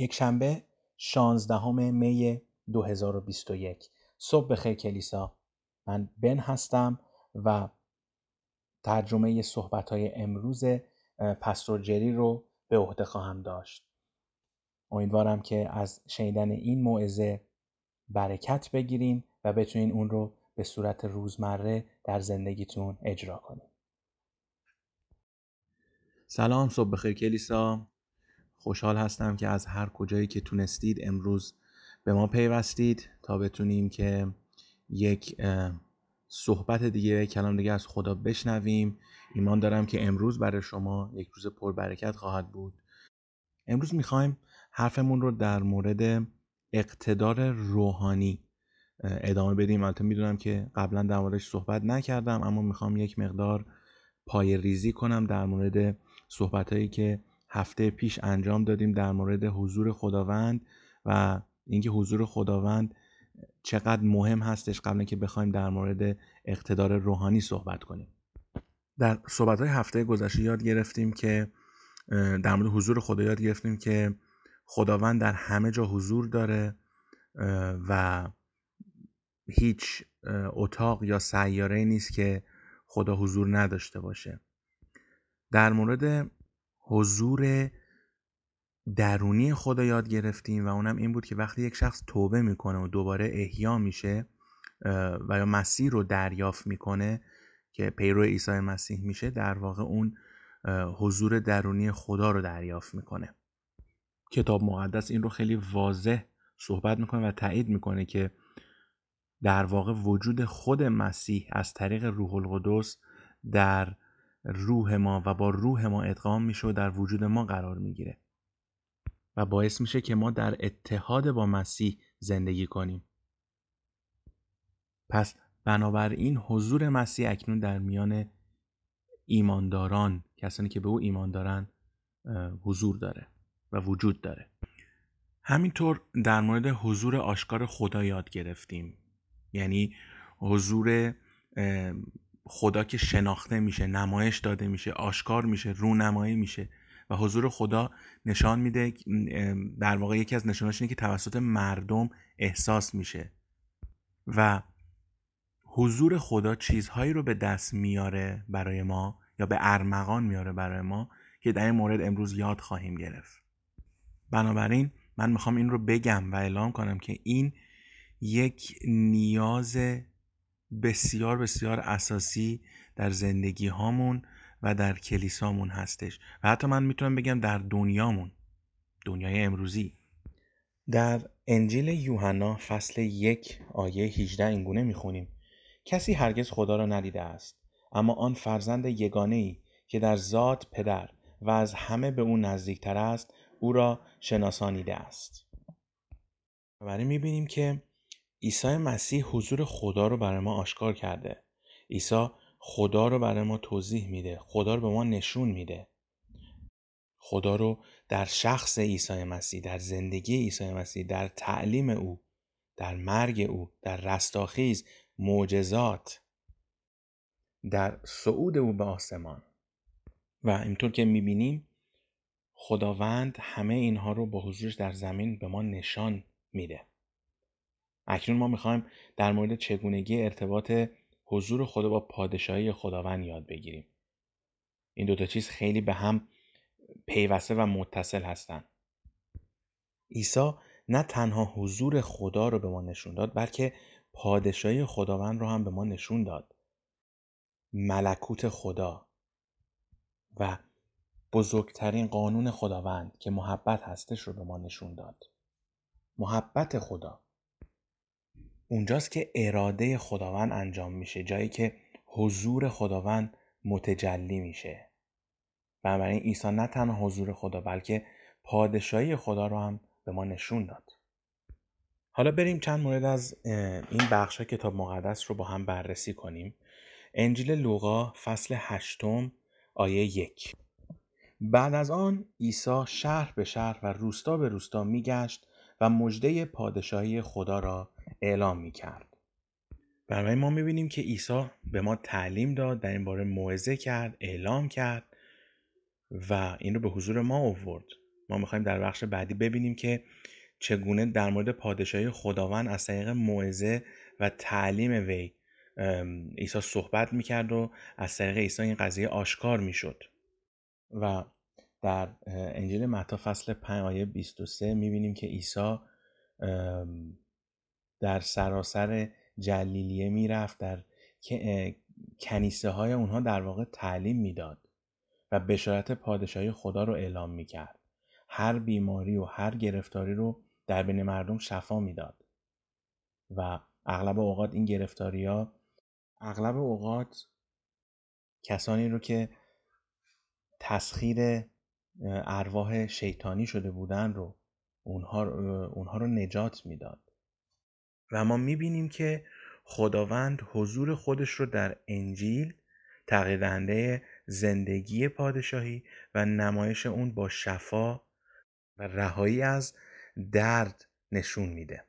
یک شنبه 16 می 2021. صبح بخیر کلیسا. من بن هستم و ترجمه صحبت‌های امروز پاستور جری رو به عهده خواهم داشت. امیدوارم که از شنیدن این موعظه برکت بگیرین و بتونین اون رو به صورت روزمره در زندگیتون اجرا کنین. سلام، صبح بخیر کلیسا. خوشحال هستم که از هر کجایی که تونستید امروز به ما پیوستید تا بتونیم که یک صحبت دیگه، کلام دیگه از خدا بشنویم. ایمان دارم که امروز برای شما یک روز پربرکت خواهد بود. امروز میخوایم حرفمون رو در مورد اقتدار روحانی ادامه بدیم. البته میدونم که قبلا در موردش صحبت نکردم، اما میخوام یک مقدار پای ریزی کنم در مورد صحبتایی که هفته پیش انجام دادیم در مورد حضور خداوند و اینکه حضور خداوند چقدر مهم هستش قبل اینکه بخوایم در مورد اقتدار روحانی صحبت کنیم. در صحبت‌های هفته گذشته یاد گرفتیم که در مورد حضور خدا یاد گرفتیم که خداوند در همه جا حضور داره و هیچ اتاق یا سیاره‌ای نیست که خدا حضور نداشته باشه. در مورد حضور درونی خدا یاد گرفتیم و اونم این بود که وقتی یک شخص توبه میکنه و دوباره احیا میشه و یا مسیح رو دریافت میکنه که پیرو عیسی مسیح میشه، در واقع اون حضور درونی خدا رو دریافت میکنه. کتاب مقدس این رو خیلی واضح صحبت میکنه و تایید میکنه که در واقع وجود خود مسیح از طریق روح القدس در روح ما و با روح ما ادغام میشه و در وجود ما قرار میگیره و باعث میشه که ما در اتحاد با مسیح زندگی کنیم. پس بنابراین حضور مسیح اکنون در میان ایمانداران، کسانی که به او ایمان دارن، حضور داره و وجود داره. همینطور در مورد حضور آشکار خدا یاد گرفتیم، یعنی حضور خدا که شناخته میشه، نمایش داده میشه، آشکار میشه، رونمایی میشه و حضور خدا نشان میده. در واقع یکی از نشاناش اینه که توسط مردم احساس میشه و حضور خدا چیزهایی رو به دست میاره برای ما یا به ارمغان میاره برای ما که در این مورد امروز یاد خواهیم گرفت. بنابراین من میخوام این رو بگم و اعلام کنم که این یک نیاز بسیار بسیار اساسی در زندگی هامون و در کلیسامون هستش و حتی من میتونم بگم در دنیای امروزی. در انجیل یوحنا فصل 1 آیه 18 اینگونه میخونیم: کسی هرگز خدا را ندیده است، اما آن فرزند یگانه‌ای که در ذات پدر و از همه به او نزدیکتر است او را شناسانیده است. بنابراین میبینیم که عیسی مسیح حضور خدا رو برای ما آشکار کرده. عیسی خدا رو برای ما توضیح میده، خدا رو به ما نشون میده. خدا رو در شخص عیسی مسیح، در زندگی عیسی مسیح، در تعلیم او، در مرگ او، در رستاخیز، معجزات، در صعود او به آسمان. و اینطور که میبینیم خداوند همه اینها رو با حضورش در زمین به ما نشان میده. اکنون ما میخوایم در مورد چگونگی ارتباط حضور خدا با پادشاهی خداوند یاد بگیریم. این دوتا چیز خیلی به هم پیوسته و متصل هستن. عیسی نه تنها حضور خدا رو به ما نشون داد، بلکه پادشاهی خداوند رو هم به ما نشون داد. ملکوت خدا و بزرگترین قانون خداوند که محبت هستش رو به ما نشون داد. محبت خدا اونجاست که اراده خداوند انجام میشه، جایی که حضور خداوند متجلی میشه. بنابراین عیسی نه تنها حضور خدا بلکه پادشاهی خدا رو هم به ما نشون داد. حالا بریم چند مورد از این بخش کتاب مقدس رو با هم بررسی کنیم. انجیل لوقا فصل 8 آیه 1. بعد از آن عیسی شهر به شهر و روستا به روستا میگشت و مژده پادشاهی خدا را اعلام میکرد. بنابراین ما میبینیم که عیسی به ما تعلیم داد، در این باره موعظه کرد، اعلام کرد و این رو به حضور ما آورد. ما میخوایم در بخش بعدی ببینیم که چگونه در مورد پادشاهی خداوند از طریق موعظه و تعلیم وی عیسی صحبت میکرد و از طریق عیسی این قضیه آشکار میشد. و در انجیل متی فصل 5 آیه 23 میبینیم که عیسی در سراسر جلیلیه میرفت، در کنیسه های اونها در واقع تعلیم میداد و بشارت پادشاهی خدا رو اعلام میکرد. هر بیماری و هر گرفتاری رو در بین مردم شفا میداد و اغلب اوقات این گرفتاری ها کسانی رو که تسخیر ارواح شیطانی شده بودن رو اونها رو نجات میداد. و ما میبینیم که خداوند حضور خودش رو در انجیل تغییر دهنده زندگی پادشاهی و نمایش اون با شفا و رهایی از درد نشون میده.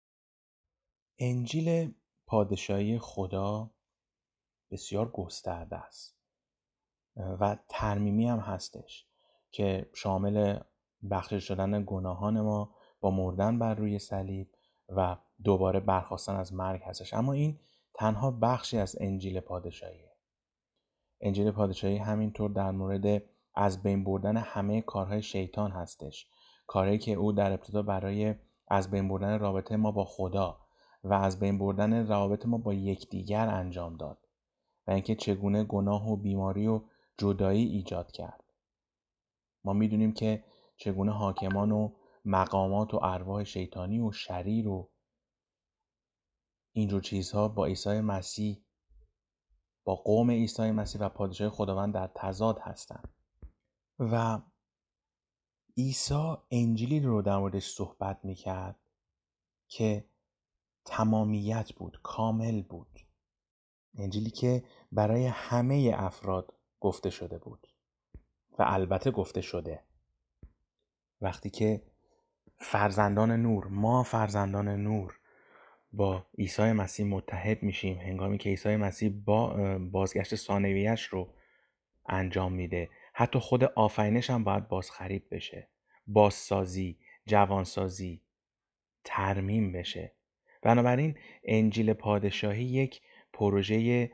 انجیل پادشاهی خدا بسیار گسترده است و ترمیمی هم هستش که شامل بخشش شدن گناهان ما با مردن بر روی صلیب و دوباره برخاستن از مرگ هستش. اما این تنها بخشی از انجیل پادشاهیه. انجیل پادشاهی همینطور در مورد از بین بردن همه کارهای شیطان هستش، کاری که او در ابتدا برای از بین بردن رابطه ما با خدا و از بین بردن روابط ما با یکدیگر انجام داد و اینکه چگونه گناه و بیماری و جدایی ایجاد کرد. ما میدونیم که چگونه حاکمان و مقامات و ارواح شیطانی و شریر و اینجور چیزها با عیسی مسیح، با قوم عیسی مسیح و پادشاهی خداوند در تضاد هستند. و عیسی انجیلی رو در موردش صحبت میکرد که تمامیت بود، کامل بود. انجیلی که برای همه افراد گفته شده بود و البته گفته شده. وقتی که ما فرزندان نور با عیسی مسیح متحد میشیم، هنگامی که عیسی مسیح بازگشت ثانویه‌اش رو انجام میده، حتی خود آفرینش هم باید بازخرید بشه، بازسازی، جوانسازی، ترمیم بشه. بنابراین انجیل پادشاهی یک پروژه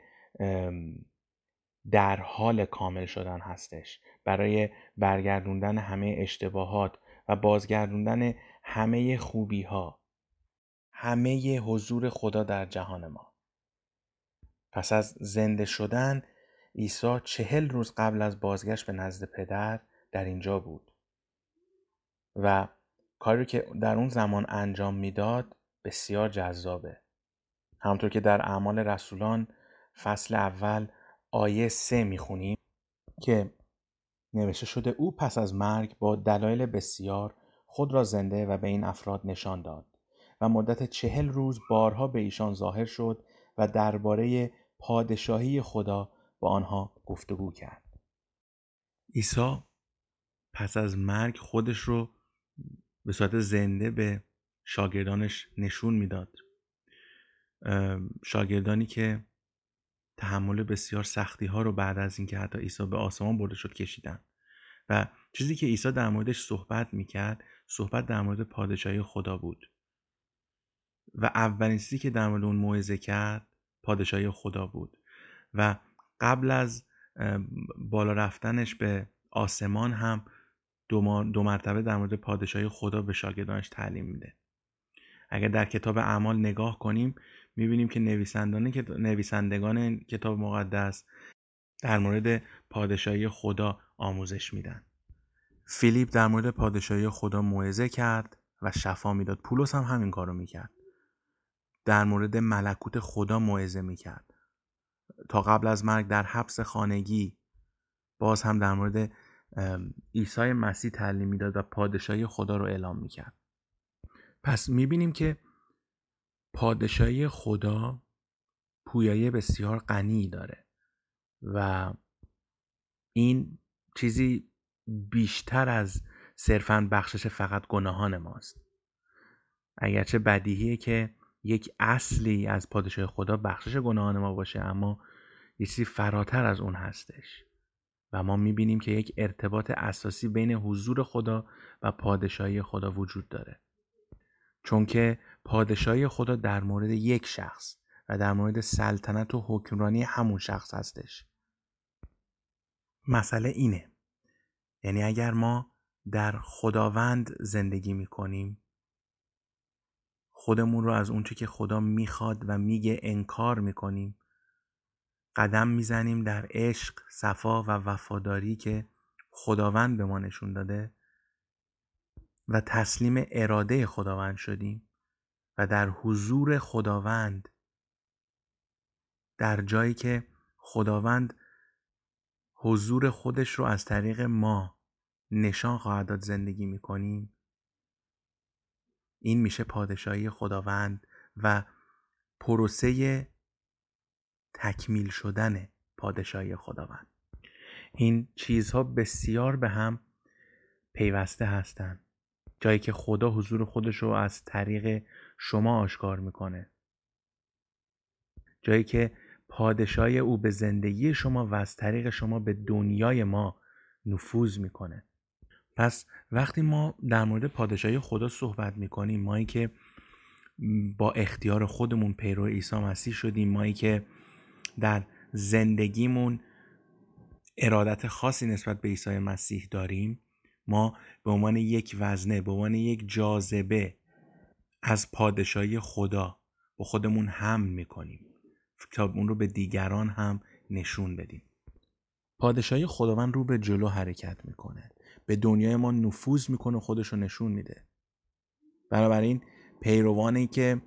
در حال کامل شدن هستش برای برگردوندن همه اشتباهات و بازگردوندن همه خوبی ها، همه حضور خدا در جهان ما. پس از زنده شدن عیسی 40 روز قبل از بازگشت به نزد پدر در اینجا بود و کاری که در اون زمان انجام میداد بسیار جذابه. همونطور که در اعمال رسولان فصل اول آیه 3 میخونیم که نوشته شده او پس از مرگ با دلایل بسیار خود را زنده و به این افراد نشان داد و مدت 40 روز بارها به ایشان ظاهر شد و درباره پادشاهی خدا با آنها گفتگو کرد. عیسی پس از مرگ خودش رو به صورت زنده به شاگردانش نشون میداد. شاگردانی که تحمل بسیار سختی ها رو بعد از اینکه حتی عیسی به آسمان برده شد کشیدن و چیزی که عیسی در موردش صحبت میکرد در مورد پادشاهی خدا بود و اولین چیزی که در مورد اون موعظه کرد پادشاهی خدا بود و قبل از بالا رفتنش به آسمان هم دو مرتبه در مورد پادشاهی خدا به شاگردانش تعلیم میده. اگر در کتاب اعمال نگاه کنیم میبینیم که نویسندگان کتاب مقدس در مورد پادشاهی خدا آموزش میدن. فیلیپ در مورد پادشاهی خدا موعظه کرد و شفا میداد. پولس هم همین کارو میکرد. در مورد ملکوت خدا موعظه میکرد. تا قبل از مرگ در حبس خانگی باز هم در مورد عیسی مسیح تعلیم میداد و پادشاهی خدا رو اعلام میکرد. پس میبینیم که پادشاهی خدا پویایی بسیار غنی داره و این چیزی بیشتر از صرفاً بخشش فقط گناهان ماست. اگرچه بدیهیه که یک اصلی از پادشاهی خدا بخشش گناهان ما باشه، اما یه چیزی فراتر از اون هستش. و ما میبینیم که یک ارتباط اساسی بین حضور خدا و پادشاهی خدا وجود داره، چون که پادشاهی خدا در مورد یک شخص و در مورد سلطنت و حکمرانی همون شخص هستش. مسئله اینه، یعنی اگر ما در خداوند زندگی میکنیم، خودمون رو از اونچه که خدا میخواد و میگه انکار میکنیم، قدم میزنیم در عشق، صفا و وفاداری که خداوند به ما نشون داده و تسلیم اراده خداوند شدیم و در حضور خداوند، در جایی که خداوند حضور خودش رو از طریق ما نشان خواهد داد زندگی میکنیم، این میشه پادشاهی خداوند و پروسه تکمیل شدن پادشاهی خداوند. این چیزها بسیار به هم پیوسته هستند. جایی که خدا حضور خودش رو از طریق شما آشکار میکنه، جایی که پادشاهی او به زندگی شما و از طریق شما به دنیای ما نفوذ میکنه. پس وقتی ما در مورد پادشاهی خدا صحبت میکنیم، مایی که با اختیار خودمون پیرو عیسی مسیح شدیم، مایی که در زندگیمون ارادت خاصی نسبت به عیسی مسیح داریم، ما به عنوان یک وزنه، به عنوان یک جاذبه از پادشاهی خدا با خودمون حمل میکنیم تا اون رو به دیگران هم نشون بدیم. پادشاهی خداوند رو به جلو حرکت میکنه، به دنیای ما نفوذ میکنه، خودش رو نشون میده. بنابراین پیروانی که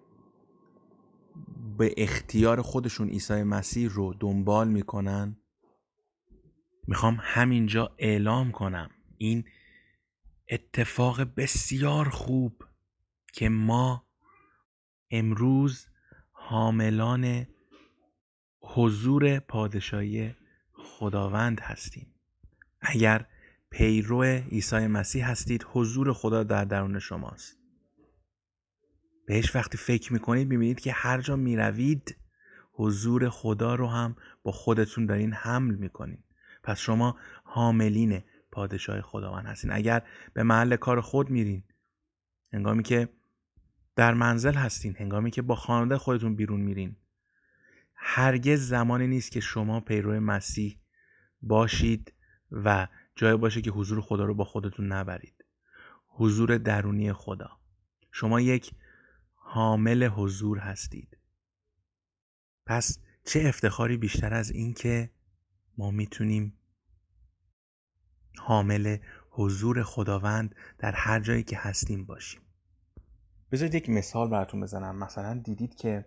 به اختیار خودشون عیسی مسیح رو دنبال میکنن، میخوام همینجا اعلام کنم این اتفاق بسیار خوب که ما امروز حاملان حضور پادشاهی خداوند هستیم. اگر پیرو عیسی مسیح هستید، حضور خدا در درون شماست. بهش وقتی فکر میکنید میبینید که هر جا میروید حضور خدا رو هم با خودتون دارین حمل میکنین. پس شما حاملین پادشاه خداوند هستین. اگر به محل کار خود میرین، هنگامی که در منزل هستین، هنگامی که با خانواده خودتون بیرون میرین، هرگز زمانی نیست که شما پیرو مسیح باشید و جای باشه که حضور خدا رو با خودتون نبرید. حضور درونی خدا. شما یک حامل حضور هستید. پس چه افتخاری بیشتر از این که ما میتونیم حامل حضور خداوند در هر جایی که هستیم باشیم. بذارید یک مثال براتون بزنم. مثلا دیدید که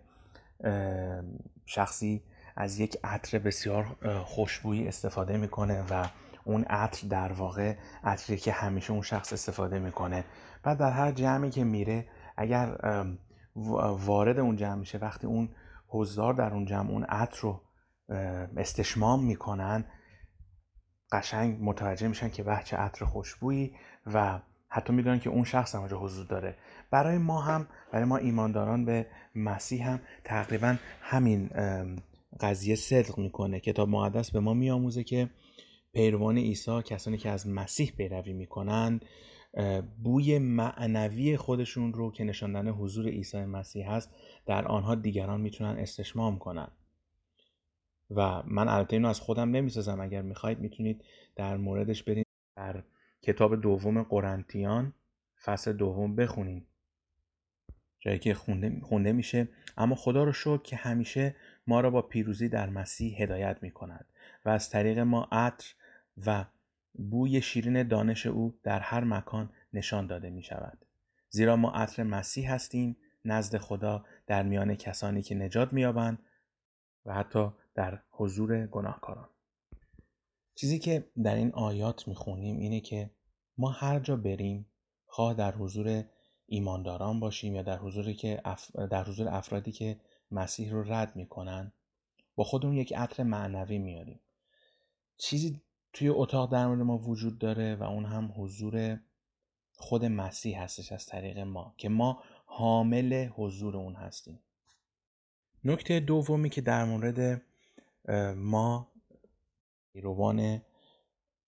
شخصی از یک عطر بسیار خوشبویی استفاده میکنه و اون عطر در واقع عطری که همیشه اون شخص استفاده میکنه. بعد در هر جمعی که میره، اگر وارد اون جمع میشه، وقتی اون حضار در اون جمع اون عطر رو استشمام میکنن، قشنگ متوجه میشن که به چه عطر خوشبویی، و حتی میدونن که اون شخص هم اونجا حضور داره. برای ما ایمانداران به مسیح هم تقریبا همین قضیه صدق میکنه. کتاب مقدس به ما میآموزه که پیروان عیسی، کسانی که از مسیح پیروی میکنن، بوی معنوی خودشون رو که نشان دهنده حضور عیسی مسیح هست در آنها دیگران میتونن استشمام کنن. و من البته اینو از خودم نمیسازم، اگر میخواید میتونید در موردش برید در کتاب دوم قرنتیان فصل 2 بخونید، جایی که خونده میشه اما خدا رو شکر که همیشه ما را با پیروزی در مسیح هدایت میکند و از طریق ما عطر و بوی شیرین دانش او در هر مکان نشان داده میشود. زیرا ما عطر مسیح هستیم نزد خدا در میان کسانی که نجات مییابند و حتی در حضور گناهکاران. چیزی که در این آیات میخونیم اینه که ما هر جا بریم، خواه در حضور ایمانداران باشیم یا در حضور افرادی که مسیح رو رد میکنن، با خودمون یک عطر معنوی میاریم. چیزی توی اتاق در مورد ما وجود داره و اون هم حضور خود مسیح هستش از طریق ما، که ما حامل حضور اون هستیم. نکته دومی که در مورد ما پیروان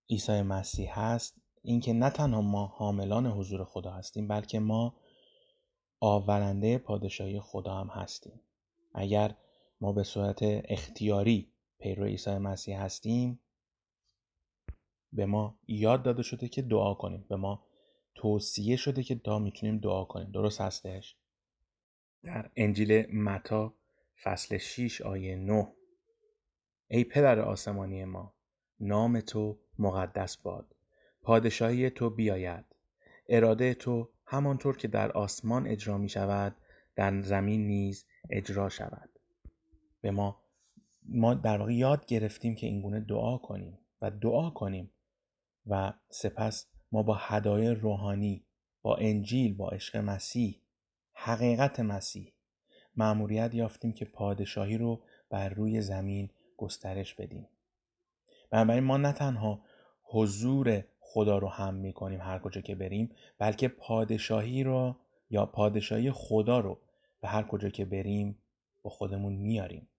عیسی مسیح هست این که نه تنها ما حاملان حضور خدا هستیم، بلکه ما آورنده پادشاهی خدا هم هستیم. اگر ما به صورت اختیاری پیرو عیسی مسیح هستیم، به ما یاد داده شده که دعا کنیم، به ما توصیه شده که میتونیم دعا کنیم. درست هستش؟ در انجیل متی فصل 6 آیه 9: ای پدر آسمانی ما، نام تو مقدس باد، پادشاهی تو بیاید، اراده تو همانطور که در آسمان اجرا می شود در زمین نیز اجرا شود. به ما در واقع یاد گرفتیم که اینگونه دعا کنیم و سپس ما با هدایای روحانی، با انجیل، با عشق مسیح، حقیقت مسیح مأموریت یافتیم که پادشاهی رو بر روی زمین گسترش بدیم. بنابراین ما نه تنها حضور خدا رو هم می‌کنیم هر کجا که بریم، بلکه پادشاهی خدا رو به هر کجا که بریم با خودمون میاریم.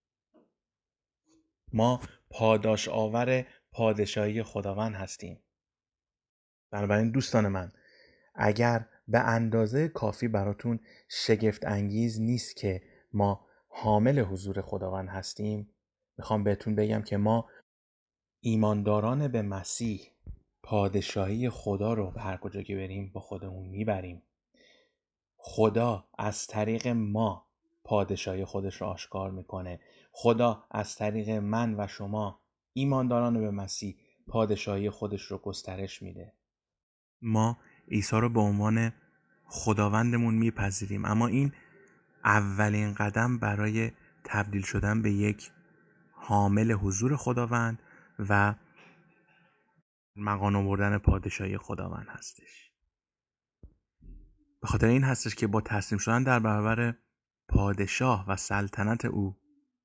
ما پاداش آور پادشاهی خداوند هستیم. بنابراین دوستان من، اگر به اندازه کافی براتون شگفت انگیز نیست که ما حامل حضور خداوند هستیم، میخوام بهتون بگم که ما ایمانداران به مسیح پادشاهی خدا رو به هر کجا که بریم با خودمون میبریم. خدا از طریق ما پادشاهی خودش رو آشکار میکنه. خدا از طریق من و شما ایمانداران به مسیح پادشاهی خودش رو گسترش میده. ما عیسی رو به عنوان خداوندمون میپذیریم، اما این اولین قدم برای تبدیل شدن به یک حامل حضور خداوند و مقام آوردن پادشاهی خداوند هستش. به خاطر این هستش که با تسلیم شدن در برابر پادشاه و سلطنت او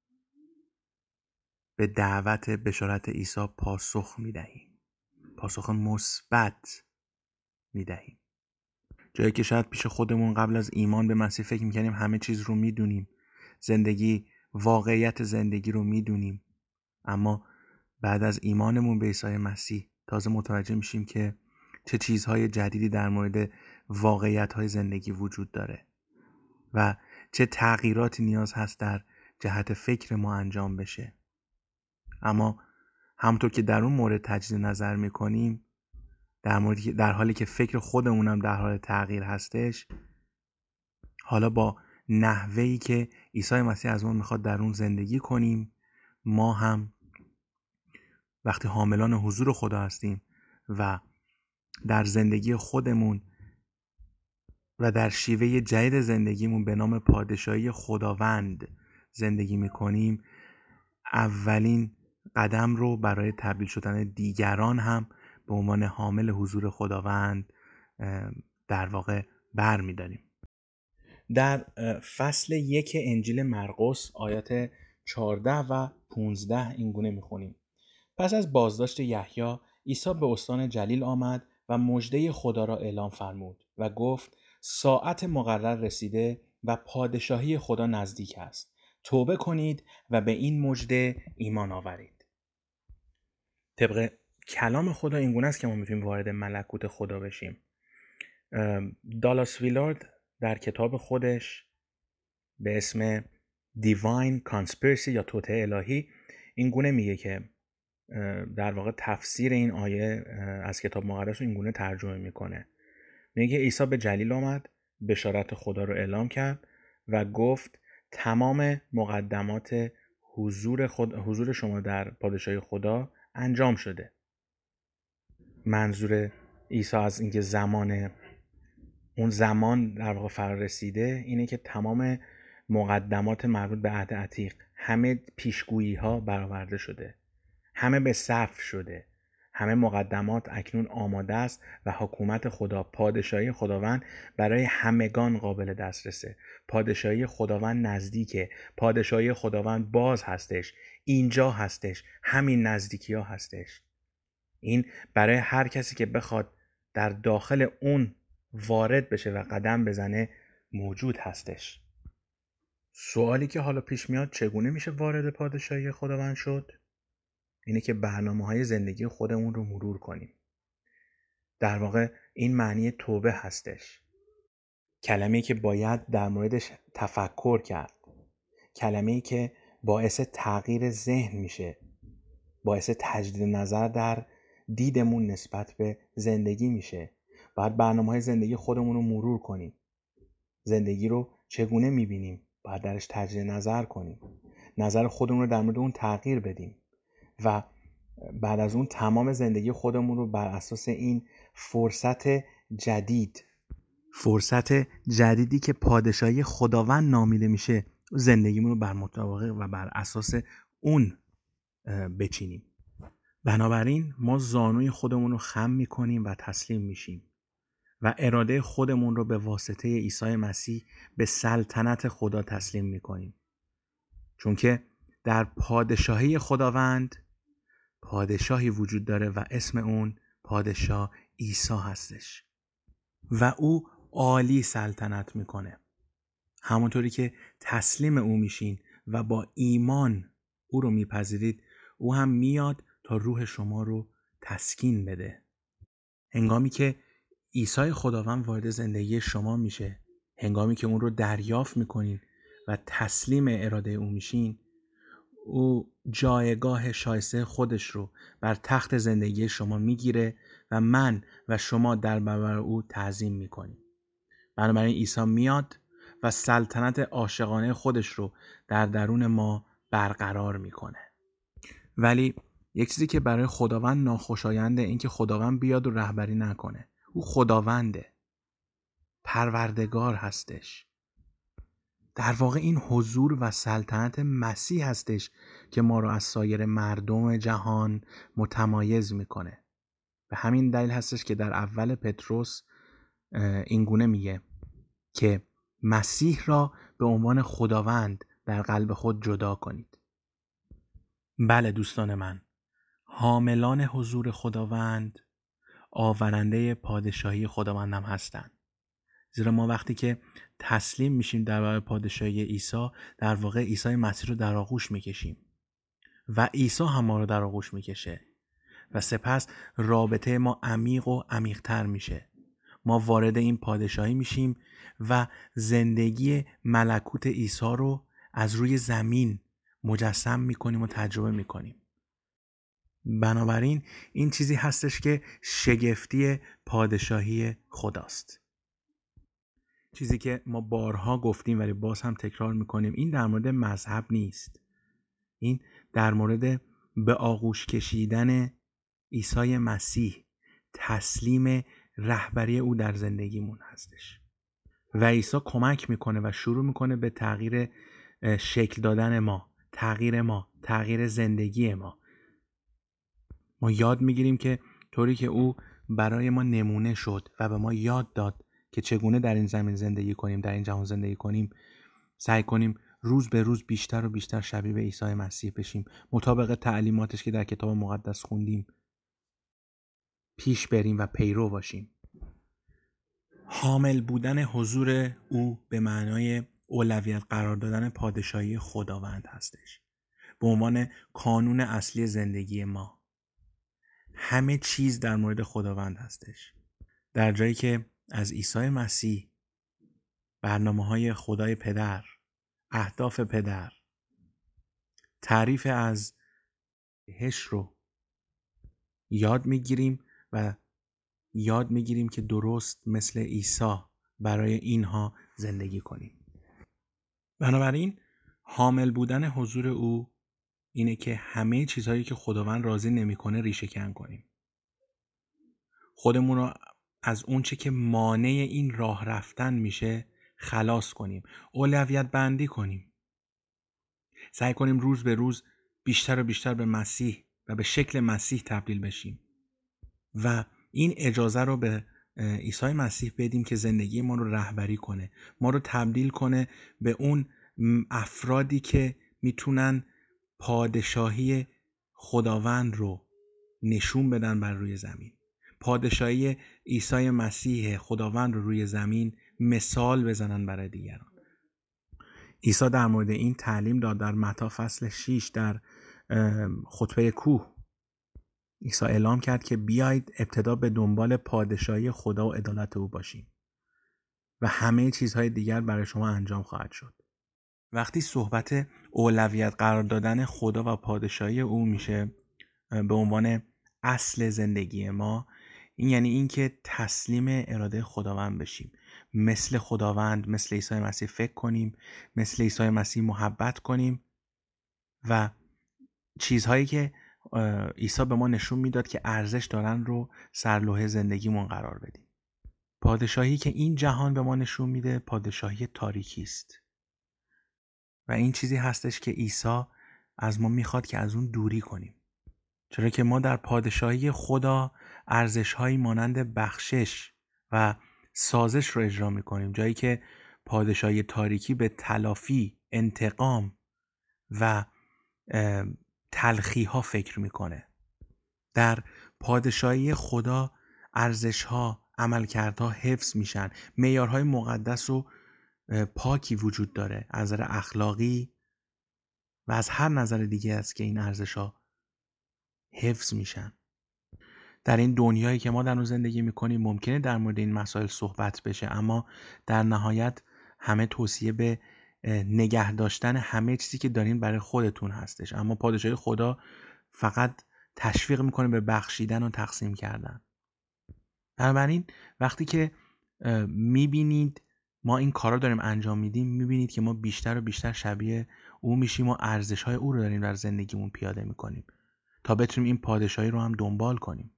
به دعوت بشارت عیسی پاسخ میدهیم، پاسخ مثبت میدهیم. جایی که شاید پیش خودمون قبل از ایمان به مسیح فکر میکنیم همه چیز رو میدونیم، واقعیت زندگی رو میدونیم، اما بعد از ایمانمون به عیسی مسیح تازه متوجه میشیم که چه چیزهای جدیدی در مورد واقعیت‌های زندگی وجود داره و چه تغییراتی نیاز هست در جهت فکر ما انجام بشه. اما همونطور که در اون مورد تجدید نظر میکنیم، در حالی که فکر خودمونم در حال تغییر هستش، حالا با نحوهی که عیسی مسیح از ما میخواد در اون زندگی کنیم، ما هم وقتی حاملان حضور خدا هستیم و در زندگی خودمون و در شیوه جدید زندگیمون به نام پادشاهی خداوند زندگی میکنیم، اولین قدم رو برای تبدیل شدن دیگران هم به عنوان حامل حضور خداوند در واقع بر می‌داریم. در فصل 1 انجیل مرقس آیات 14 و 15 اینگونه میخونیم: پس از بازداشت یحیی، عیسی به استان جلیل آمد و مژده خدا را اعلام فرمود و گفت ساعت مقرر رسیده و پادشاهی خدا نزدیک است. توبه کنید و به این مژده ایمان آورید. طبق کلام خدا اینگونه است که ما میتونیم وارد ملکوت خدا بشیم. دالاس ویلارد در کتاب خودش به اسم Divine Conspiracy یا توطئه الهی اینگونه میگه که در واقع تفسیر این آیه از کتاب مقدس رو اینگونه ترجمه میکنه. میگه عیسی به جلیل آمد، بشارت خدا رو اعلام کرد و گفت تمام مقدمات حضور شما در پادشاهی خدا انجام شده. منظور عیسی از اینکه اون زمان در واقع فرا رسیده اینه که تمام مقدمات مربوط به عهد عتیق، همه پیشگویی ها برآورده شده، همه به صف شده، همه مقدمات اکنون آماده است و حکومت خدا، پادشاهی خداوند برای همگان قابل دسترسه. پادشاهی خداوند نزدیکه، پادشاهی خداوند باز هستش، اینجا هستش، همین نزدیکی ها هستش. این برای هر کسی که بخواد در داخل اون وارد بشه و قدم بزنه موجود هستش. سوالی که حالا پیش میاد، چگونه میشه وارد پادشاهی خداوند شد؟ اینه که برنامه‌های زندگی خودمون رو مرور کنیم. در واقع این معنی توبه هستش. کلمه‌ای که باید در موردش تفکر کرد. کلمه‌ای که باعث تغییر ذهن میشه. باعث تجدید نظر در دیدمون نسبت به زندگی میشه. باید برنامه‌های زندگی خودمون رو مرور کنیم. زندگی رو چگونه میبینیم؟ باید درش تجدید نظر کنیم. نظر خودمون رو در مورد اون تغییر بدیم. و بعد از اون تمام زندگی خودمون رو بر اساس این فرصت جدیدی که پادشاهی خداوند نامیده میشه زندگیمون رو بر مطابق و بر اساس اون بچینیم. بنابراین ما زانوی خودمون رو خم میکنیم و تسلیم میشیم و اراده خودمون رو به واسطه عیسی مسیح به سلطنت خدا تسلیم میکنیم. چون که در پادشاهی خداوند پادشاهی وجود داره و اسم اون پادشاه عیسی هستش و او عالی سلطنت میکنه. همونطوری که تسلیم او میشین و با ایمان او رو میپذیرید، او هم میاد تا روح شما رو تسکین بده. هنگامی که عیسی خداوند وارد زندگی شما میشه، هنگامی که اون رو دریافت میکنین و تسلیم اراده او میشین، او جایگاه شایسته خودش رو بر تخت زندگی شما میگیره و من و شما در برابر او تعظیم میکنیم. بنابراین عیسی میاد و سلطنت عاشقانه خودش رو در درون ما برقرار میکنه. ولی یک چیزی که برای خداوند ناخوشاینده این که خداوند بیاد و رهبری نکنه. او خداونده، پروردگار هستش. در واقع این حضور و سلطنت مسیح هستش که ما رو از سایر مردم جهان متمایز میکنه. به همین دلیل هستش که در اول پتروس این گونه میگه که مسیح را به عنوان خداوند در قلب خود جدا کنید. بله دوستان من، حاملان حضور خداوند آورنده پادشاهی خداوندم هستند. زیرا ما وقتی که تسلیم میشیم در برابر پادشاهی عیسی، در واقع عیسی مسیح رو در آغوش میکشیم و عیسی هم ما رو در آغوش میکشه و سپس رابطه ما عمیق و عمیق‌تر میشه. ما وارد این پادشاهی میشیم و زندگی ملکوت عیسی رو از روی زمین مجسم میکنیم و تجربه میکنیم. بنابراین این چیزی هستش که شگفتی پادشاهی خداست. چیزی که ما بارها گفتیم ولی باز هم تکرار میکنیم، این در مورد مذهب نیست. این در مورد به آغوش کشیدن عیسی مسیح، تسلیم رهبری او در زندگیمون هستش. و عیسی کمک میکنه و شروع میکنه به تغییر شکل دادن ما، تغییر زندگی ما. ما یاد میگیریم که طوری که او برای ما نمونه شد و به ما یاد داد که چگونه در این زمین زندگی کنیم، در این جهان زندگی کنیم، سعی کنیم روز به روز بیشتر و بیشتر شبیه به عیسی مسیح بشیم، مطابق تعلیماتش که در کتاب مقدس خوندیم پیش بریم و پیرو باشیم. حامل بودن حضور او به معنای اولویت قرار دادن پادشاهی خداوند هستش، به عنوان کانون اصلی زندگی ما. همه چیز در مورد خداوند هستش. در جایی که از عیسی مسیح برنامه‌های خدای پدر، اهداف پدر، تعریف از بهشت رو یاد میگیریم و یاد میگیریم که درست مثل عیسی برای اینها زندگی کنیم. بنابراین حامل بودن حضور او اینه که همه چیزهایی که خداوند راضی نمیکنه ریشه کن کنیم. خودمون رو از اون چه که مانع این راه رفتن میشه خلاص کنیم، اولویت بندی کنیم. سعی کنیم روز به روز بیشتر و بیشتر به مسیح و به شکل مسیح تبدیل بشیم و این اجازه رو به عیسی مسیح بدیم که زندگی ما رو رهبری کنه، ما رو تبدیل کنه به اون افرادی که میتونن پادشاهی خداوند رو نشون بدن بر روی زمین. پادشاهی عیسی مسیح خداوند رو روی زمین مثال بزنن برای دیگران. عیسی در مورد این تعلیم داد در متی فصل 6 در خطبه کوه عیسی اعلام کرد که بیایید ابتدا به دنبال پادشاهی خدا و عدالت او باشیم و همه چیزهای دیگر برای شما انجام خواهد شد. وقتی صحبت اولویت قرار دادن خدا و پادشاهی او میشه به عنوان اصل زندگی ما، این یعنی اینکه تسلیم اراده خداوند بشیم، مثل خداوند، مثل عیسی مسیح فکر کنیم، مثل عیسی مسیح محبت کنیم و چیزهایی که عیسی به ما نشون میداد که ارزش دارن رو سرلوحه زندگیمون قرار بدیم. پادشاهی که این جهان به ما نشون میده پادشاهی تاریکی است و این چیزی هستش که عیسی از ما میخواد که از اون دوری کنیم، چرا که ما در پادشاهی خدا ارزش‌هایی مانند بخشش و سازش رو اجرا میکنیم، جایی که پادشاهی تاریکی به تلافی، انتقام و تلخی ها فکر میکنه. در پادشاهی خدا ارزش‌ها، عملکردها حفظ میشن، معیارهای مقدس و پاکی وجود داره از نظر اخلاقی و از هر نظر دیگه است که این ارزش‌ها حفظ میشن. در این دنیایی که ما در اون زندگی میکنیم ممکنه در مورد این مسائل صحبت بشه، اما در نهایت همه توصیه به نگه داشتن همه چیزی که دارین برای خودتون هستش، اما پادشاهی خدا فقط تشویق میکنه به بخشیدن و تقسیم کردن. بنابراین وقتی که میبینید ما این کارا داریم انجام میدیم، میبینید که ما بیشتر و بیشتر شبیه او میشیم و ارزش‌های او رو داریم در زندگیمون پیاده میکنیم تا بتونیم این پادشاهی رو هم دنبال کنیم.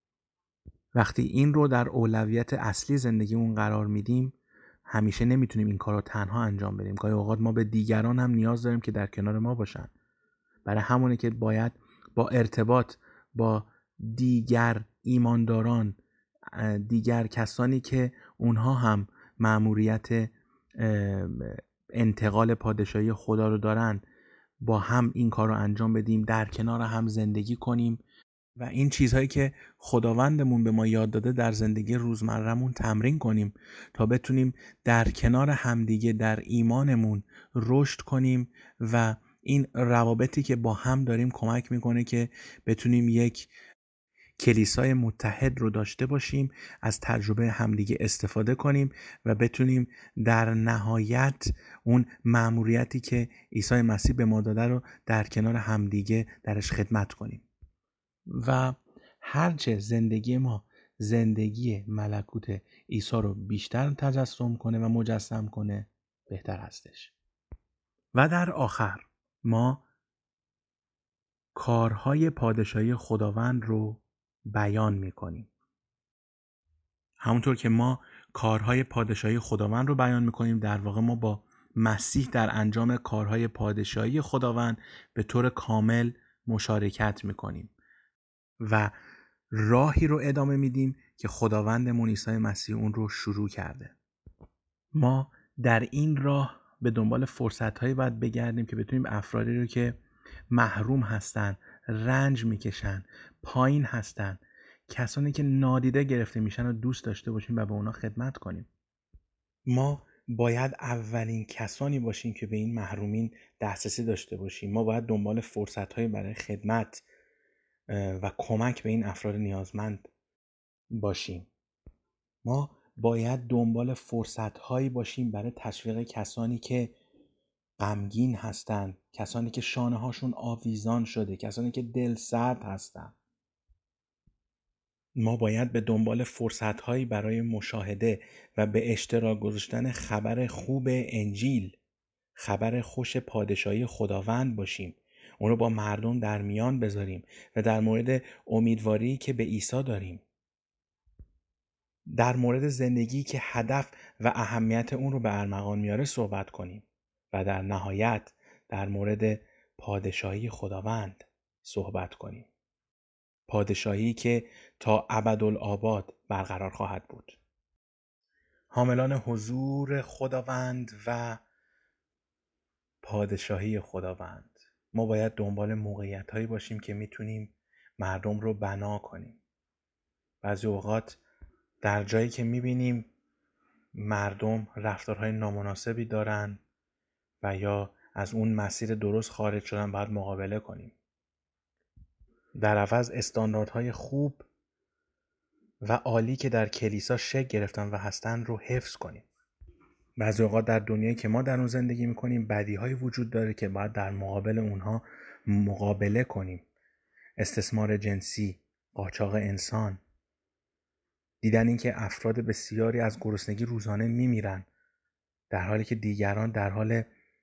وقتی این رو در اولویت اصلی زندگیمون قرار میدیم، همیشه نمیتونیم این کار رو تنها انجام بدیم. گاهی اوقات ما به دیگران هم نیاز داریم که در کنار ما باشن. برای همونه که باید با ارتباط با دیگر ایمانداران، دیگر کسانی که اونها هم مأموریت انتقال پادشاهی خدا رو دارن، با هم این کار رو انجام بدیم، در کنار هم زندگی کنیم و این چیزهایی که خداوندمون به ما یاد داده در زندگی روزمره‌مون تمرین کنیم تا بتونیم در کنار همدیگه در ایمانمون رشد کنیم و این روابطی که با هم داریم کمک میکنه که بتونیم یک کلیسای متحد رو داشته باشیم، از تجربه همدیگه استفاده کنیم و بتونیم در نهایت اون مأموریتی که عیسی مسیح به ما داده رو در کنار همدیگه درش خدمت کنیم. و هرچه زندگی ما زندگی ملکوت عیسی رو بیشتر تجسم کنه و مجسم کنه بهتر هستش. و در آخر ما کارهای پادشاهی خداوند رو بیان میکنیم. همونطور که ما کارهای پادشاهی خداوند رو بیان میکنیم، در واقع ما با مسیح در انجام کارهای پادشاهی خداوند به طور کامل مشارکت میکنیم و راهی رو ادامه میدیم که خداوندمون عیسی مسیح اون رو شروع کرده. ما در این راه به دنبال فرصت‌هایی باید بگردیم که بتونیم افرادی رو که محروم هستن، رنج میکشن، پایین هستن، کسانی که نادیده گرفته میشن رو دوست داشته باشیم و به اونا خدمت کنیم. ما باید اولین کسانی باشیم که به این محرومین دسترسی داشته باشیم. ما باید دنبال فرصت‌هایی برای خدمت و کمک به این افراد نیازمند باشیم. ما باید دنبال فرصت‌هایی باشیم برای تشویق کسانی که غمگین هستن، کسانی که شانه هاشون آویزان شده، کسانی که دل سرد هستن. ما باید به دنبال فرصت‌هایی برای مشاهده و به اشتراک گذاشتن خبر خوب انجیل، خبر خوش پادشاهی خداوند باشیم، اون رو با مردم در میان بذاریم و در مورد امیدواری که به عیسی داریم، در مورد زندگی که هدف و اهمیت اون رو به ارمغان میاره صحبت کنیم و در نهایت در مورد پادشاهی خداوند صحبت کنیم. پادشاهی که تا ابدالآباد برقرار خواهد بود. حاملان حضور خداوند و پادشاهی خداوند، ما باید دنبال موقعیت‌هایی باشیم که میتونیم مردم رو بنا کنیم. بعضی اوقات در جایی که میبینیم مردم رفتارهای نامناسبی دارن و یا از اون مسیر درست خارج شدن باید مقابله کنیم. در عوض استانداردهای خوب و عالی که در کلیسا شکل گرفتن و هستن رو حفظ کنیم. بعضی اوقات در دنیایی که ما در اون زندگی میکنیم بدیهایی وجود داره که باید در مقابل اونها مقابله کنیم. استثمار جنسی، قاچاق انسان، دیدن این که افراد بسیاری از گرسنگی روزانه میمیرن در حالی که دیگران در حال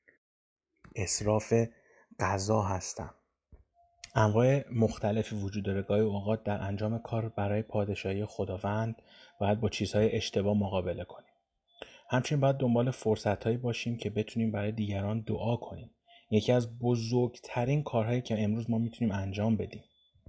اسراف غذا هستن. انواع مختلفی وجود داره. گاهی اوقات در انجام کار برای پادشاهی خداوند باید با چیزهای اشتباه مقابله کنیم. همچنین باید دنبال فرصتهایی باشیم که بتونیم برای دیگران دعا کنیم. یکی از بزرگترین کارهایی که امروز ما میتونیم انجام بدیم.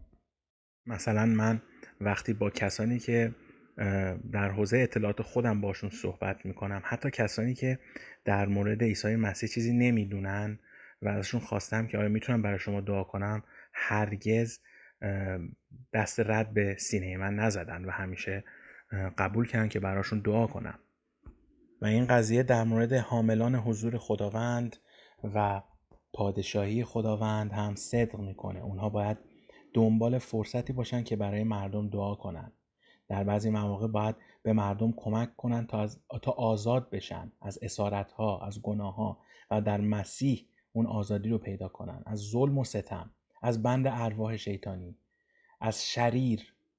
مثلا من وقتی با کسانی که در حوزه اطلاعات خودم باشون صحبت میکنم، حتی کسانی که در مورد عیسی مسیح چیزی نمیدونن و ازشون خواستم که آیا میتونم برای شما دعا کنم، هرگز دست رد به سینه من نزدن و همیشه قبول کردن که براشون دعا کنم. و این قضیه در مورد حاملان حضور خداوند و پادشاهی خداوند هم صدق میکنه. اونها باید دنبال فرصتی باشن که برای مردم دعا کنن. در بعضی مواقع باید به مردم کمک کنن تا آزاد بشن از اسارت‌ها، از گناه‌ها و در مسیح اون آزادی رو پیدا کنن، از ظلم و ستم، از بند ارواح شیطانی، از شریر،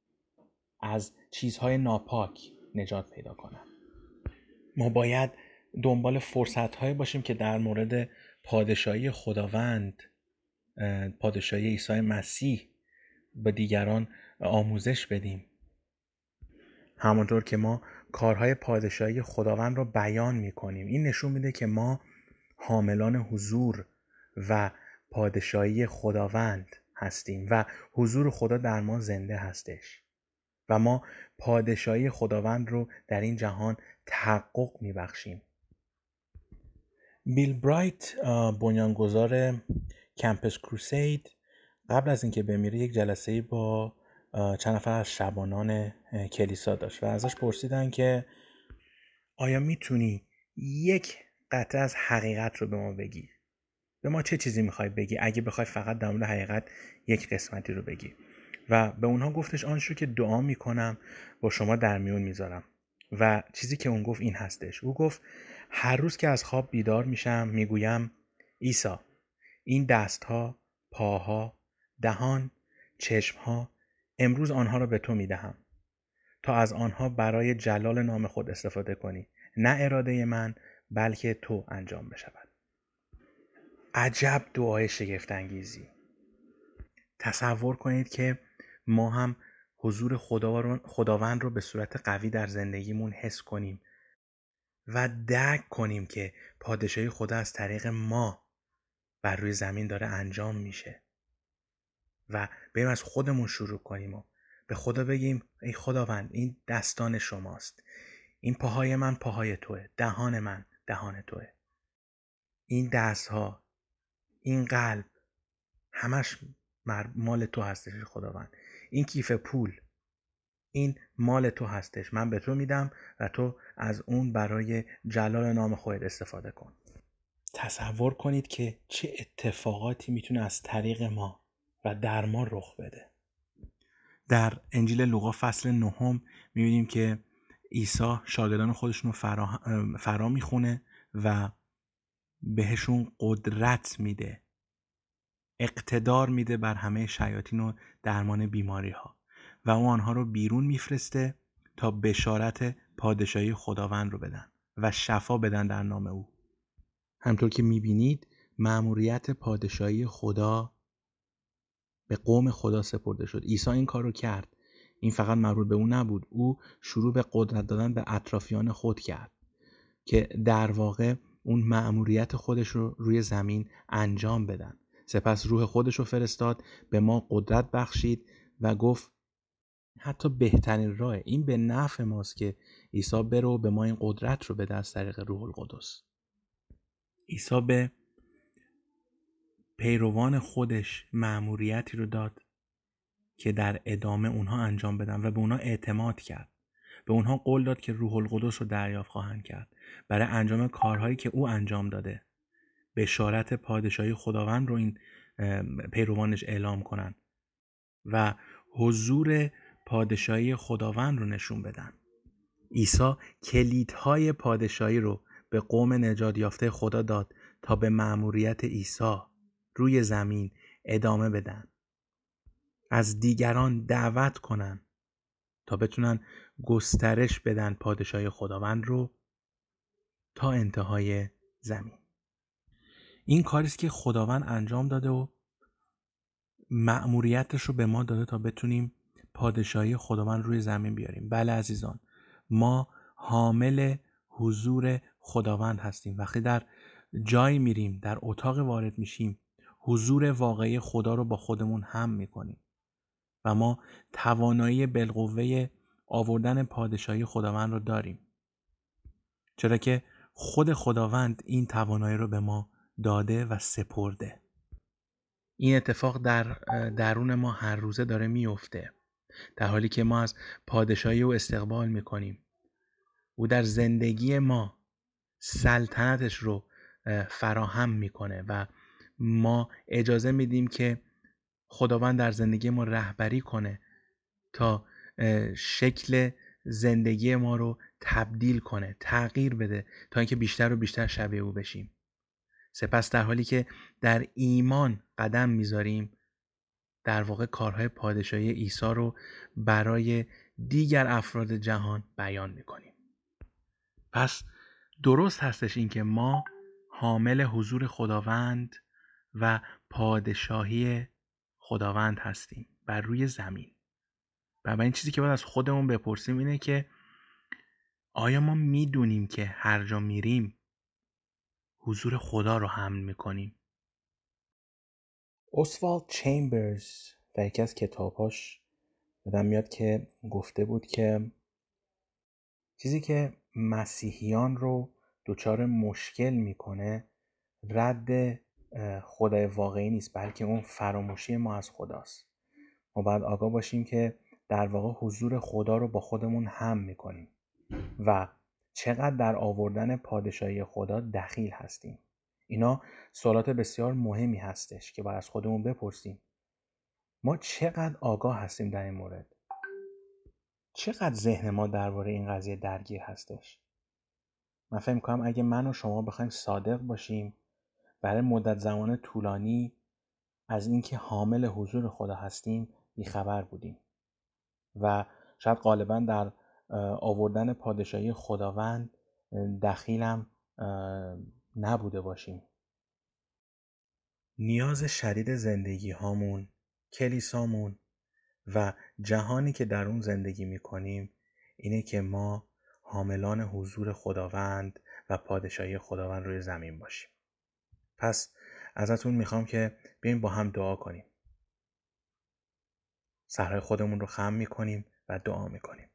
از چیزهای ناپاک نجات پیدا کنن. ما باید دنبال فرصت‌هایی باشیم که در مورد پادشاهی خداوند، پادشاهی عیسی مسیح به دیگران آموزش بدیم. همانطور که ما کارهای پادشاهی خداوند رو بیان می‌کنیم. این نشون میده که ما حاملان حضور و پادشاهی خداوند هستیم و حضور خدا در ما زنده هستش و ما پادشاهی خداوند رو در این جهان تحقق میبخشیم. بیل برایت، بنیانگذار کمپس کروسید، قبل از اینکه بمیره یک جلسه‌ای با چند نفر از شبانان کلیسا داشت و ازش پرسیدن که آیا میتونی یک قطعه از حقیقت رو به ما بگی؟ به ما چه چیزی میخوای بگی اگه بخوای فقط در مورد حقیقت یک قسمتی رو بگی؟ و به اونها گفتش آنچه که دعا میکنم با شما در میون میذارم. و چیزی که اون گفت این هستش. او گفت هر روز که از خواب بیدار میشم میگویم عیسی، این دستها، پاها، دهان، چشمها، امروز آنها را به تو میدهم تا از آنها برای جلال نام خود استفاده کنی. نه اراده من بلکه تو انجام بشود. عجب دعای شگفت انگیزی. تصور کنید که ما هم حضور خداوند رو به صورت قوی در زندگیمون حس کنیم و درک کنیم که پادشاهی خدا از طریق ما بر روی زمین داره انجام میشه و بریم از خودمون شروع کنیم و به خدا بگیم ای خداوند، این دستان شماست، این پاهای من پاهای توه، دهان من دهان توه، این دستها، این قلب، همش مال تو هستش خداوند، این کیف پول، این مال تو هستش، من به تو میدم و تو از اون برای جلال نام خودت استفاده کن. تصور کنید که چه اتفاقاتی میتونه از طریق ما و در ما رخ بده. در انجیل لوقا فصل 9 میبینیم که عیسی شاگردان خودشون رو فرا میخونه و بهشون قدرت میده، اقتدار میده بر همه شیاطین و درمان بیماری ها و او آنها رو بیرون میفرسته تا بشارت پادشاهی خداوند رو بدن و شفا بدن در نام او. همطور که میبینید مأموریت پادشاهی خدا به قوم خدا سپرده شد. عیسی این کار رو کرد. این فقط مربوط به او نبود. او شروع به قدرت دادن به اطرافیان خود کرد که در واقع اون مأموریت خودش رو روی زمین انجام بدن. سپس روح خودش رو فرستاد، به ما قدرت بخشید و گفت حتی بهترین راه این به نفع ماست که عیسی بره و به ما این قدرت رو بده از طریق روح القدس. عیسی به پیروان خودش مأموریتی رو داد که در ادامه اونها انجام بدن و به اونها اعتماد کرد. به اونها قول داد که روح القدس رو دریافت خواهند کرد برای انجام کارهایی که او انجام داده. بشارت پادشاهی خداوند رو این پیروانش اعلام کنن و حضور پادشاهی خداوند رو نشون بدن. عیسی کلیدهای پادشاهی رو به قوم نجات یافته خدا داد تا به مأموریت عیسی روی زمین ادامه بدن. از دیگران دعوت کنن تا بتونن گسترش بدن پادشاهی خداوند رو تا انتهای زمین. این کاری است که خداوند انجام داده و مأموریتش رو به ما داده تا بتونیم پادشاهی خداوند روی زمین بیاریم. بله عزیزان، ما حامل حضور خداوند هستیم. وقتی در جایی میریم، در اتاق وارد میشیم، حضور واقعی خدا رو با خودمون هم میکنیم و ما توانایی بالقوه آوردن پادشاهی خداوند رو داریم، چرا که خود خداوند این توانایی رو به ما داده و سپرده. این اتفاق در درون ما هر روزه داره میفته، در حالی که ما از پادشاهی او استقبال میکنیم. او در زندگی ما سلطنتش رو فراهم میکنه و ما اجازه میدیم که خداوند در زندگی ما رهبری کنه تا شکل زندگی ما رو تبدیل کنه، تغییر بده تا اینکه بیشتر و بیشتر شبیه او بشیم. سپس در حالی که در ایمان قدم میذاریم، در واقع کارهای پادشاهی عیسی رو برای دیگر افراد جهان بیان میکنیم. پس درست هستش این که ما حامل حضور خداوند و پادشاهی خداوند هستیم بر روی زمین. و این چیزی که باید از خودمون بپرسیم اینه که آیا ما میدونیم که هر جا میریم حضور خدا رو حمل میکنیم؟ اوسوالد چیمبرز در یکی از کتاباش یادم میاد که گفته بود که چیزی که مسیحیان رو دچار مشکل میکنه رد خدای واقعی نیست، بلکه اون فراموشی ما از خداست. ما باید آگاه باشیم که در واقع حضور خدا رو با خودمون هم میکنیم و چقدر در آوردن پادشاهی خدا دخیل هستیم. اینا سوالات بسیار مهمی هستش که باید از خودمون بپرسیم. ما چقدر آگاه هستیم در این مورد؟ چقدر ذهن ما درباره این قضیه درگیر هستش؟ من فکر می‌کنم اگه من و شما بخوایم صادق باشیم، برای مدت زمان طولانی از اینکه حامل حضور خدا هستیم بیخبر بودیم و شاید غالبا در آوردن پادشاهی خداوند دخیلم نبوده باشیم. نیاز شدید زندگی هامون، کلیسامون و جهانی که در اون زندگی میکنیم اینه که ما حاملان حضور خداوند و پادشاهی خداوند روی زمین باشیم. پس ازتون میخوام که بیایم با هم دعا کنیم. سرهای خودمون رو خم میکنیم و دعا میکنیم.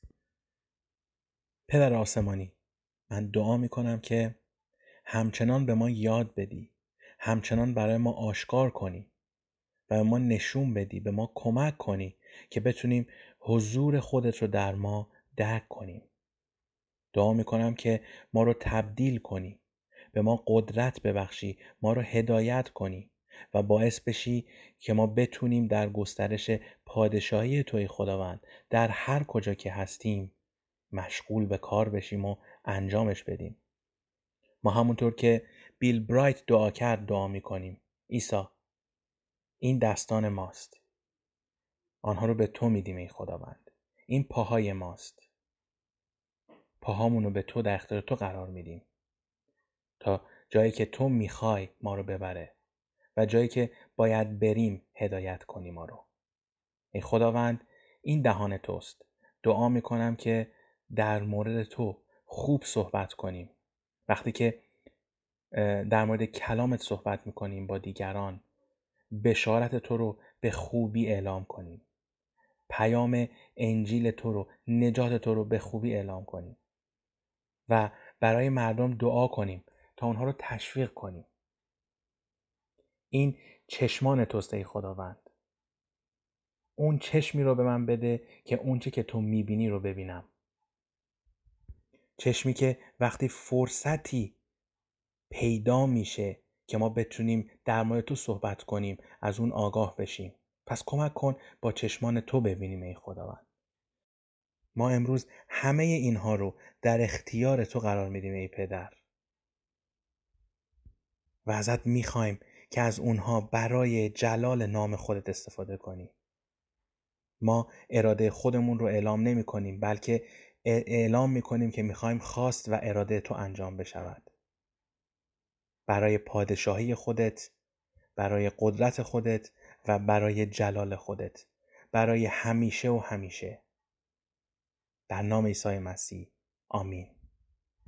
پدر آسمانی، من دعا میکنم که همچنان به ما یاد بدی، همچنان برای ما آشکار کنی و به ما نشون بدی، به ما کمک کنی که بتونیم حضور خودت رو در ما درک کنیم. دعا میکنم که ما رو تبدیل کنی، به ما قدرت ببخشی، ما رو هدایت کنی و باعث بشی که ما بتونیم در گسترش پادشاهی توی خداوند در هر کجا که هستیم مشغول به کار بشیم و انجامش بدیم. ما همونطور که بیل برایت دعا کرد دعا میکنیم. عیسی، این دستان ماست، آنها رو به تو میدیم ای خداوند. این پاهای ماست، پاهامون رو به تو در اختیار تو قرار میدیم تا جایی که تو میخوای ما رو ببره و جایی که باید بریم هدایت کنی ما رو. ای خداوند، این دهان توست. دعا میکنم که در مورد تو خوب صحبت کنیم. وقتی که در مورد کلامت صحبت میکنیم با دیگران، بشارت تو رو به خوبی اعلام کنیم. پیام انجیل تو رو، نجات تو رو به خوبی اعلام کنیم و برای مردم دعا کنیم تا اونها رو تشویق کنیم. این چشمان توست ای خداوند. اون چشمی رو به من بده که اونچه که تو میبینی رو ببینم. چشمی که وقتی فرصتی پیدا میشه که ما بتونیم در مورد تو صحبت کنیم از اون آگاه بشیم. پس کمک کن با چشمان تو ببینیم ای خداوند. ما امروز همه اینها رو در اختیار تو قرار میدیم ای پدر و ازت میخوایم که از اونها برای جلال نام خودت استفاده کنی. ما اراده خودمون رو اعلام نمی کنیم، بلکه اعلام می کنیم که میخوایم خواست و اراده تو انجام بشود. برای پادشاهی خودت، برای قدرت خودت و برای جلال خودت. برای همیشه و همیشه. در نام عیسی مسیح. آمین.